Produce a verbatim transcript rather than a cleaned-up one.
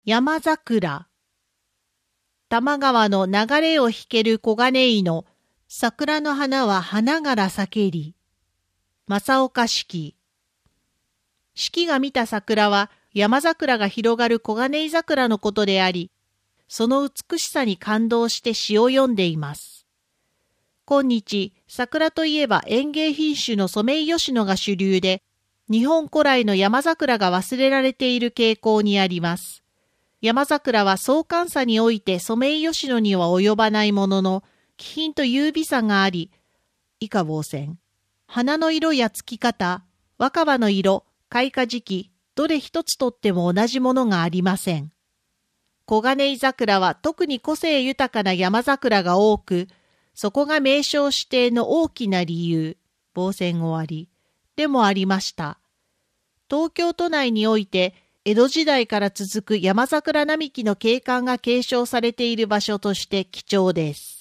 山桜。多摩川の流れを引ける黄金井の桜の花は花がら咲けり。正岡子規。子規が見た桜は山桜が広がる黄金井桜のことであり、その美しさに感動して詩を読んでいます。今日、桜といえば園芸品種のソメイヨシノが主流で、日本古来の山桜が忘れられている傾向にあります。山桜は壮観さにおいてソメイヨシノには及ばないものの、気品と優美さがあり、以下傍線。花の色やつき方、若葉の色、開花時期、どれ一つとっても同じものがありません。黄金井桜は特に個性豊かな山桜が多く、そこが名称指定の大きな理由、傍線終わり、でもありました。東京都内において、江戸時代から続く山桜並木の景観が継承されている場所として貴重です。